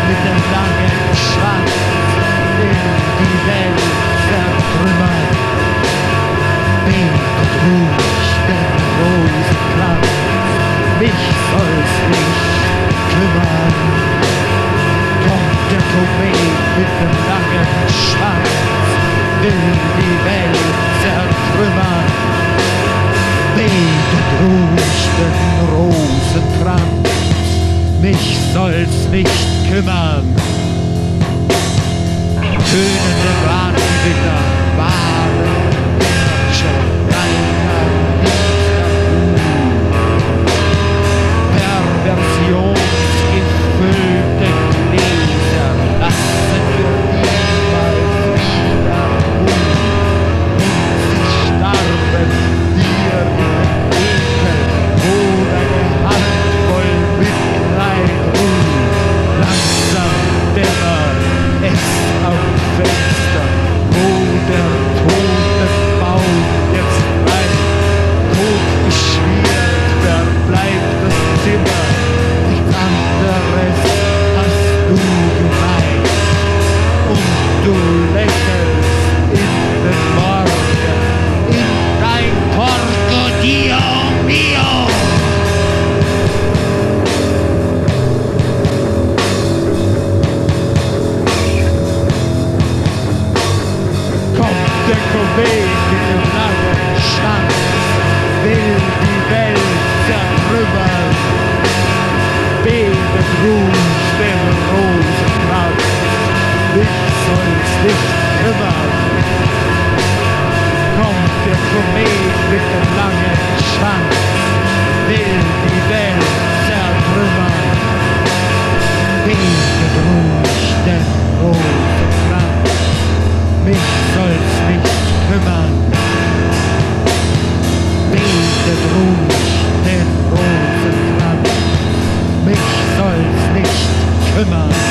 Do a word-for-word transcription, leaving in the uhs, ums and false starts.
mit dem langen Schwanz will die Welt zertrümmern. Betet ruhig den Rosenkranz, mich soll's nicht kümmern. Kommt der Komet mit dem langen Schwanz, will die Welt zertrümmern. Betet ruhig den Rosenkranz, mich soll's nicht kümmern. Tönende Wahngewitter waren schon reiner perversionsgefüllte Gläser lassen wir niemals wieder ruhen. Und sie starben dir in den Ekel, wo deine Hand voll Mitleid ruht. Langsam dämmert es am Fenster, wo der tote Baum jetzt bleibt. Totgeschmiert verbleibt das Zimmer, nichts anderes hast du gemeint. Und du lächelst in den Morgen, in dein Porco Dio mio. Kommt der Komet mit dem langen Schwanz, will die Welt zertrümmern. Betet ruhig den Rosenkranz, mich soll's nicht kümmern. Kommt der Komet mit dem langen Schwanz, will die Welt zertrümmern. Betet ruhig den Rosenkranz, mich soll's nicht kümmern. Betet ruhig den Rosenkranz, mich soll's nicht kümmern.